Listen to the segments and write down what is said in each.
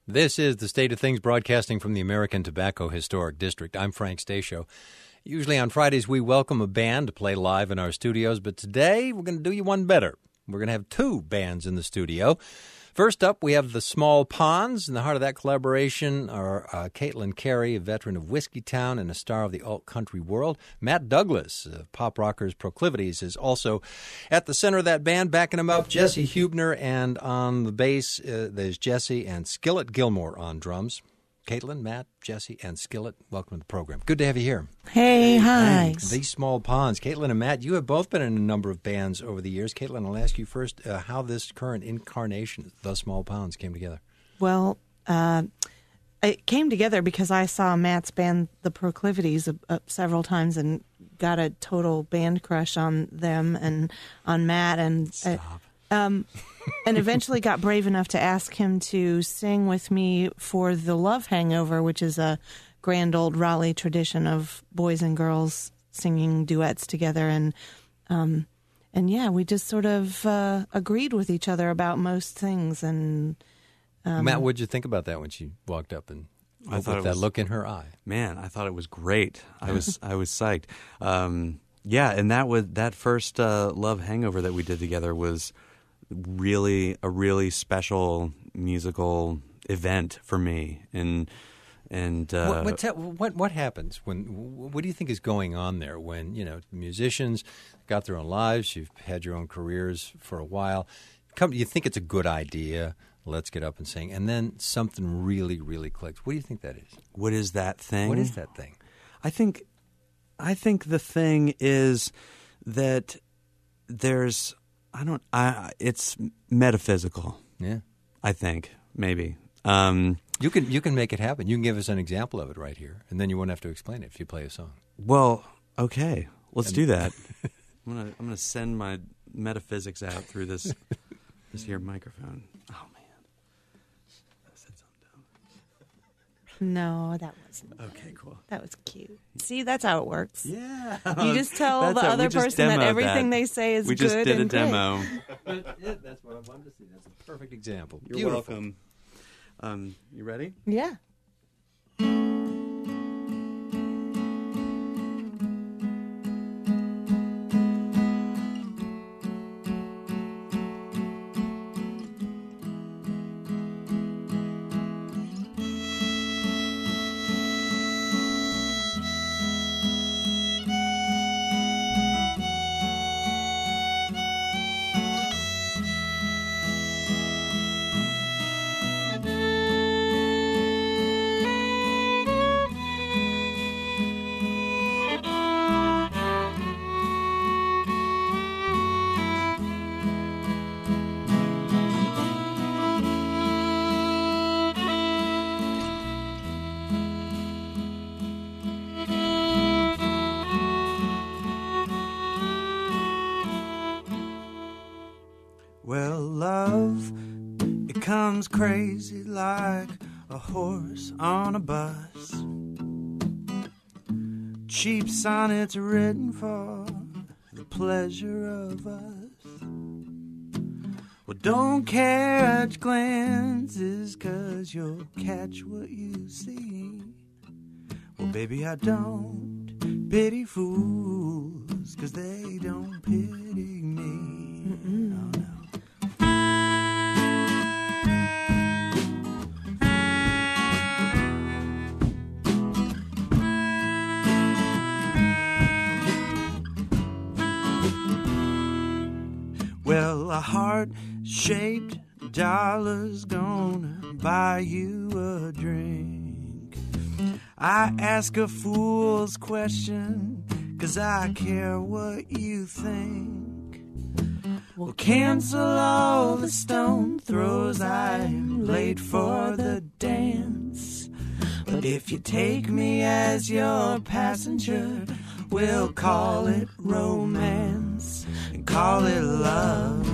This is the State of Things broadcasting from the American Tobacco Historic District. I'm Frank Stasio. Usually on Fridays we welcome a band to play live in our studios, but today we're going to do you one better. We're going to have two bands in the studio. First up, we have the Small Ponds. In the heart of that collaboration are Caitlin Carey, a veteran of Whiskeytown and a star of the alt-country world. Matt Douglas, of Pop Rockers Proclivities, is also at the center of that band, backing him up. Jesse Hubner, and on the bass, there's Jesse and Skillet Gilmore on drums. Caitlin, Matt, Jesse, and Skillet, welcome to the program. Good to have you here. Hey, hi. These Small Ponds. Caitlin and Matt, you have both been in a number of bands over the years. Caitlin, I'll ask you first how this current incarnation, The Small Ponds, came together. Well, it came together because I saw Matt's band, The Proclivities, several times and got a total band crush on them and on Matt. And Stop. And eventually got brave enough to ask him to sing with me for The Love Hangover, which is a grand old Raleigh tradition of boys and girls singing duets together. And yeah, we just sort of agreed with each other about most things. And Matt, what did you think about that when she walked up and with that look in her eye? Man, I thought it was great. I was psyched. Yeah, and that first Love Hangover that we did together was really a really special musical event for me. And what happens what do you think is going on there when musicians got their own lives, you've had your own careers for a while, you think it's a good idea, let's get up and sing, and then something really, really clicks. What do you think that is? What is that thing? What is that thing? I think the thing is that it's metaphysical. Yeah. I think, maybe. You can make it happen. You can give us an example of it right here, and then you won't have to explain it if you play a song. Well, okay. Let's do that. I'm gonna send my metaphysics out through this here microphone. Oh man. I said something dumb. no, that wasn't. Okay, cool. That was cute. See, that's how it works. Yeah. You just tell the other person that everything they say is good. We just did a demo. That's what I wanted to see. That's a perfect example. You're welcome. You ready? Yeah. Well, love, it comes crazy like a horse on a bus. Cheap sonnets written for the pleasure of us. Well, don't catch glances, 'cause you'll catch what you see. Well, baby, I don't pity fools, 'cause they don't pity me. Oh, no. Well, a heart-shaped dollar's gonna buy you a drink. I ask a fool's question, 'cause I care what you think. Well, cancel all the stone throws, I'm late for the dance. But if you take me as your passenger, we'll call it romance and call it love.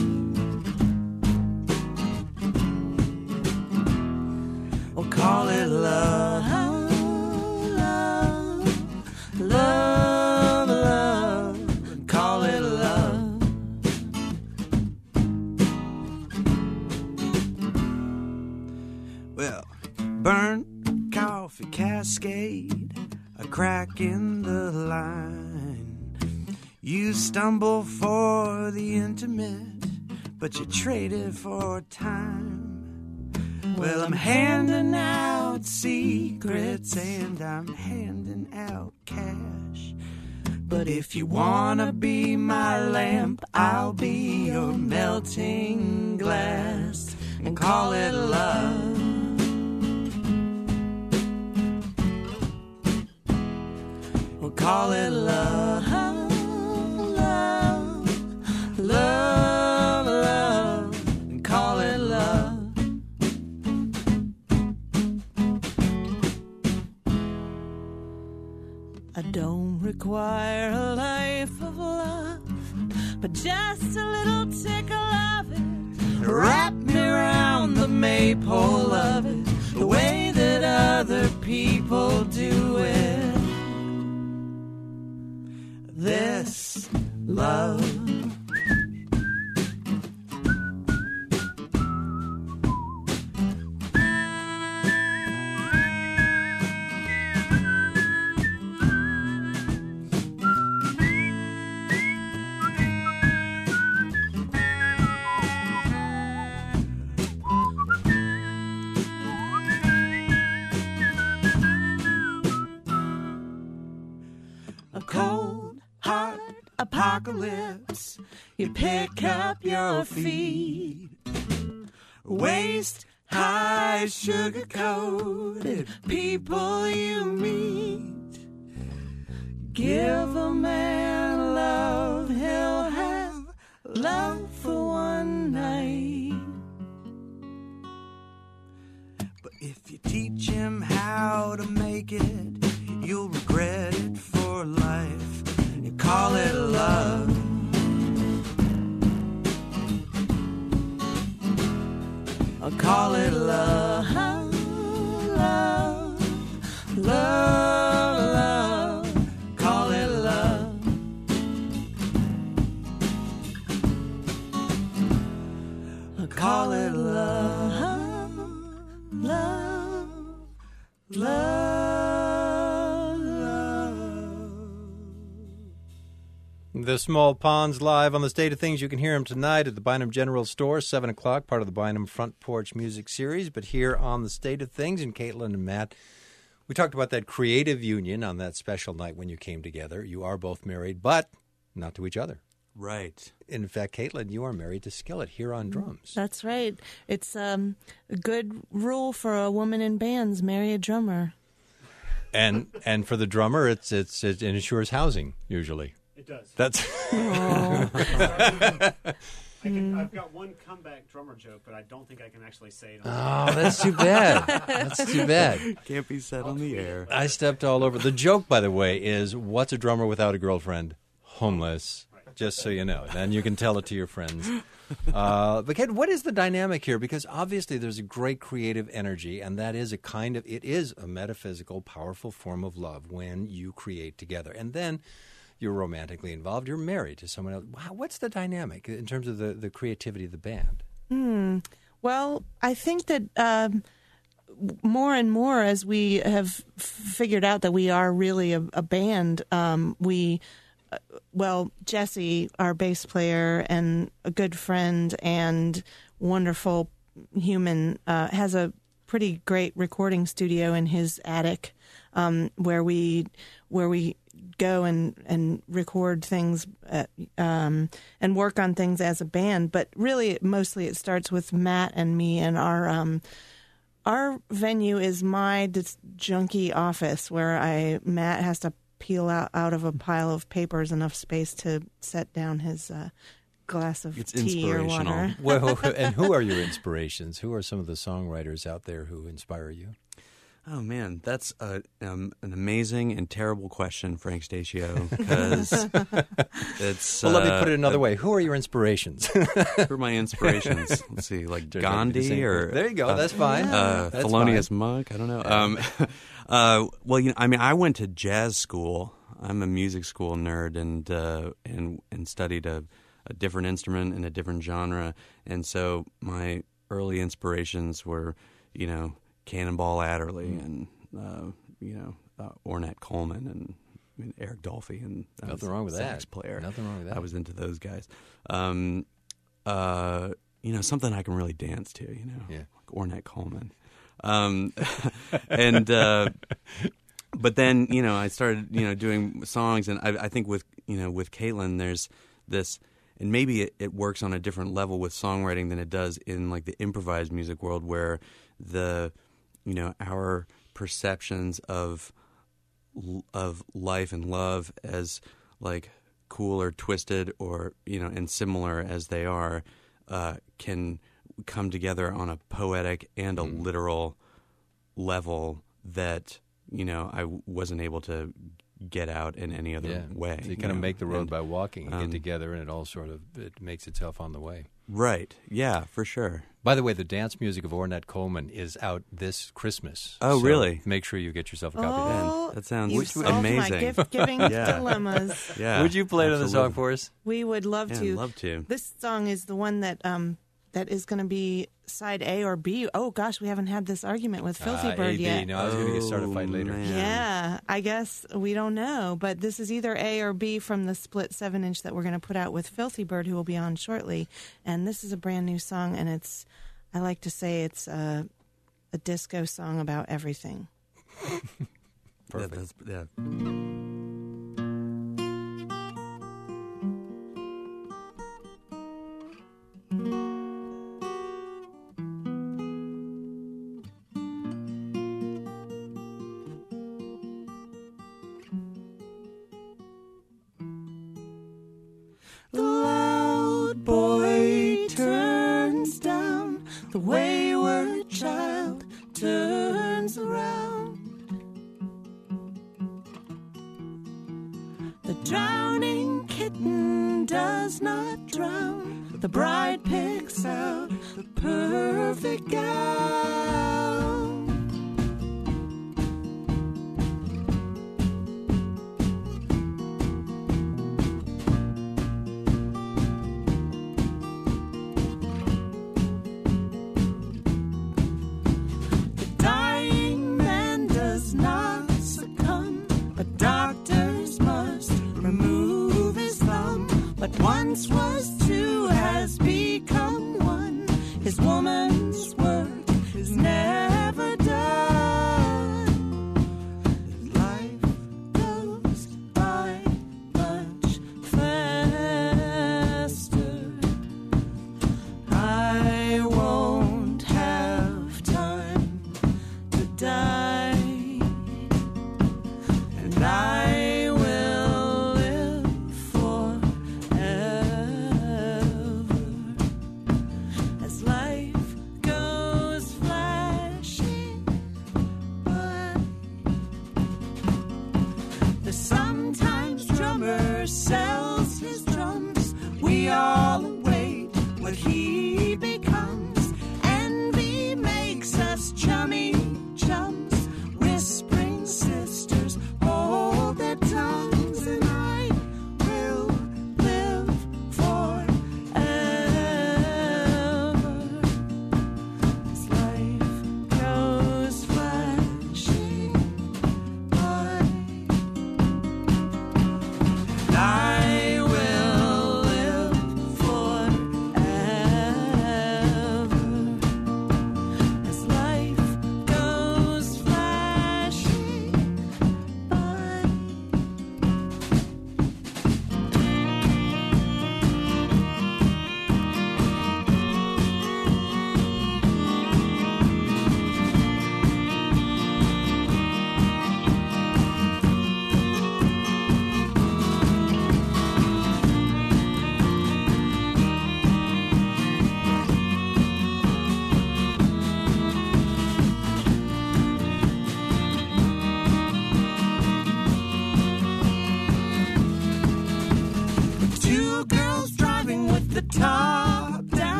We'll call it love, love, love, love, and call it love. Well, burnt coffee cascade, a crack in the line. You stumble for the intimate, but you trade it for time. Well, I'm handing out secrets and I'm handing out cash. But if you wanna be my lamp, I'll be your melting glass, and call it love. We'll call it love, love, love, love, and call it love. I don't require a life of love, but just a little tickle of it. Wrap me around the maypole of it, the way that other people do it. This love. A cold, hard apocalypse. You pick up your feet. Waist high, sugar coated people you meet. Give a man love, he'll have love for one night. But if you teach him how to make it, you'll regret it for life. You call it love. I'll call it love, love, love, love. Call it love. I'll call it love, love, love. The Small Ponds live on the State of Things. You can hear them tonight at the Bynum General Store, 7 o'clock, part of the Bynum Front Porch Music Series. But here on the State of Things, and Caitlin and Matt, we talked about that creative union on that special night when you came together. You are both married, but not to each other. Right. In fact, Caitlin, you are married to Skillet here on drums. That's right. It's a good rule for a woman in bands: marry a drummer. And for the drummer, it ensures housing usually. It does. That's I've got one comeback drummer joke, but I don't think I can actually say it. Oh, that's too bad. That's too bad. Can't be said on the air. I stepped all over. The joke, by the way, is what's a drummer without a girlfriend? Homeless. Just so you know. Then you can tell it to your friends. But Ken, what is the dynamic here? Because obviously there's a great creative energy, and that is it is a metaphysical, powerful form of love when you create together. And then you're romantically involved. You're married to someone else. What's the dynamic in terms of the creativity of the band? Well, I think that more and more as we have figured out that we are really a band, Jesse, our bass player and a good friend and wonderful human, has a pretty great recording studio in his attic, where we go and record things and work on things as a band. But really, mostly it starts with Matt and me, and our venue is my junky office where Matt has to peel out of a pile of papers enough space to set down his glass of tea or water. Well, and who are your inspirations? Who are some of the songwriters out there who inspire you? Oh, man, that's an amazing and terrible question, Frank Stasio, because it's... Well, let me put it another way. Who are your inspirations? Who are my inspirations? Let's see, like Gandhi or... There you go, that's fine. Thelonious Monk, I don't know. Well, I went to jazz school. I'm a music school nerd and studied a different instrument in a different genre. And so my early inspirations were, Cannonball Adderley and Ornette Coleman and Eric Dolphy, and nothing wrong with sax that. player. Nothing wrong with that. I was into those guys. Something I can really dance to. Yeah. Like Ornette Coleman. But then I started doing songs, and I think with Caitlin there's this, and maybe it works on a different level with songwriting than it does in like the improvised music world, where our perceptions of life and love as like cool or twisted or and similar as they are can come together on a poetic and a literal level that I wasn't able to get out in any other way. So you kind of make the road by walking and get together, and it makes itself on the way. Right. Yeah, for sure. By the way, the dance music of Ornette Coleman is out this Christmas. Oh, so really? Make sure you get yourself a copy of that. Oh, That sounds you've solved amazing. my gift-giving dilemmas. Yeah. Would you play another song absolutely. for us? We would love Yeah, to. I'd love to. This song is the one that is going to be side A or B. Oh, gosh, we haven't had this argument with Filthy Bird A, B. yet. No, I was going to get started a fight later. man. Yeah, I guess we don't know, but this is either A or B from the split 7-inch that we're going to put out with Filthy Bird, who will be on shortly. And this is a brand new song, and I like to say it's a disco song about everything. Perfect. Yeah. The loud boy turns down, the wayward child turns around. The drowning kitten does not drown, the bride picks out the perfect gown. Dying man does not succumb, but doctors must remove his thumb. What once was two has become one. His woman's work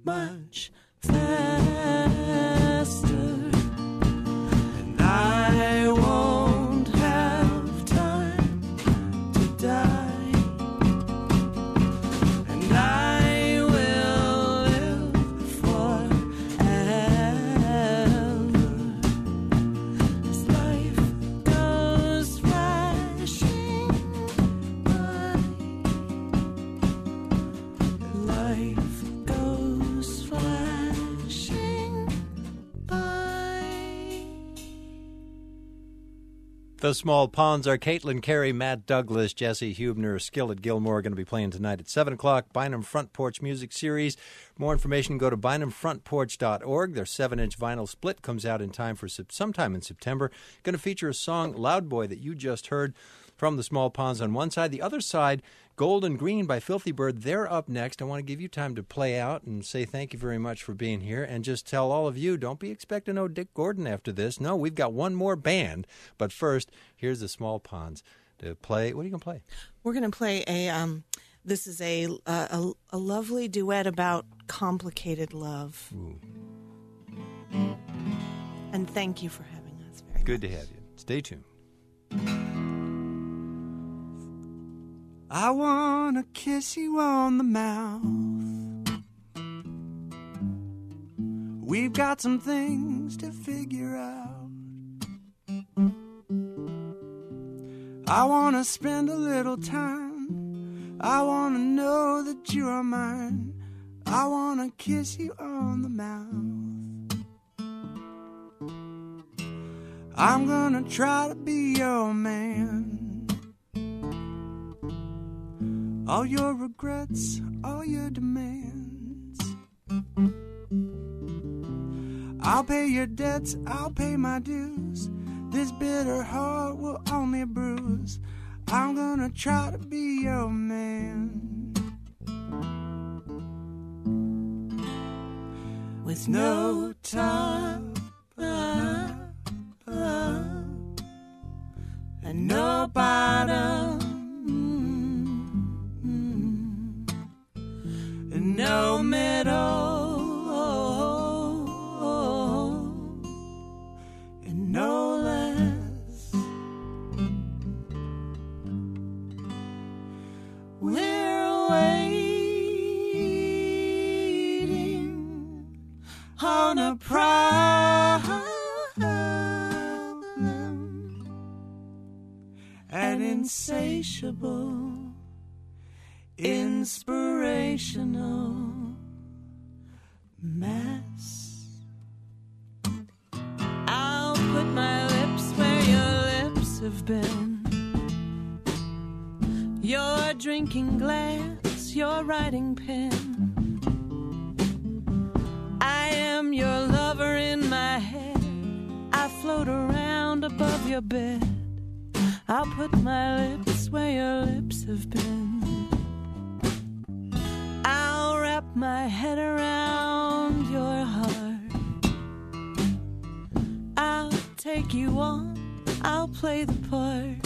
much faster, and I won't have time to die, and I will live forever as life goes flashing by. Life goes flashing by. The Small Ponds are Caitlin Carey, Matt Douglas, Jesse Hubner, Skillet Gilmore going to be playing tonight at 7 o'clock. Bynum Front Porch Music Series. More information, go to bynumfrontporch.org. Their 7-inch vinyl split comes out in time for sometime in September. Going to feature a song, Loud Boy, that you just heard from the Small Ponds on one side. The other side, Gold and Green by Filthy Bird. They're up next. I want to give you time to play out and say thank you very much for being here, and just tell all of you, don't be expecting no Dick Gordon after this. No, we've got one more band. But first, here's the Small Ponds to play. What are you going to play? We're going to play this is a lovely duet about complicated love. Ooh. And thank you for having us very Good much. to have you. Stay tuned. I wanna kiss you on the mouth. We've got some things to figure out. I wanna spend a little time. I wanna know that you are mine. I wanna kiss you on the mouth. I'm gonna try to be your man. All your regrets, all your demands. I'll pay your debts, I'll pay my dues. This bitter heart will only bruise. I'm gonna try to be your man. With no top and no bottom, and no middle, and no less. We're waiting on a problem, an insatiable, inspirational mess. I'll put my lips where your lips have been. Your drinking glass, your writing pen. I am your lover in my head. I float around above your bed. I'll put my lips where your lips have been. I'll wrap my head around your heart. I'll take you on, I'll play the part.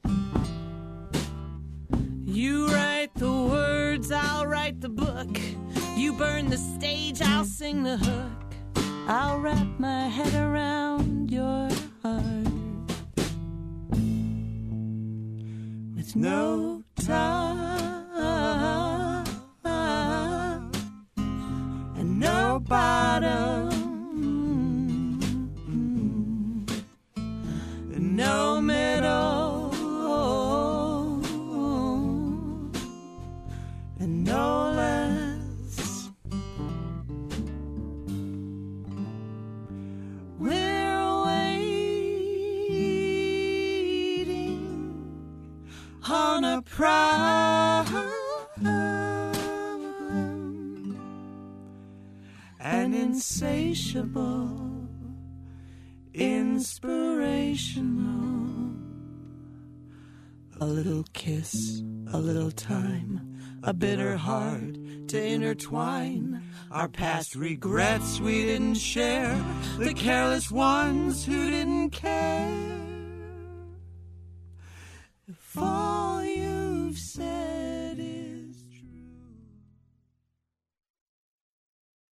You write the words, I'll write the book. You burn the stage, I'll sing the hook. I'll wrap my head around your heart. With no top and no bottom, and no middle, and no less. We're waiting on a problem, an insatiable, inspirational. A little kiss, a little time, a bitter heart to intertwine. Our past regrets we didn't share, the careless ones who didn't care. Fall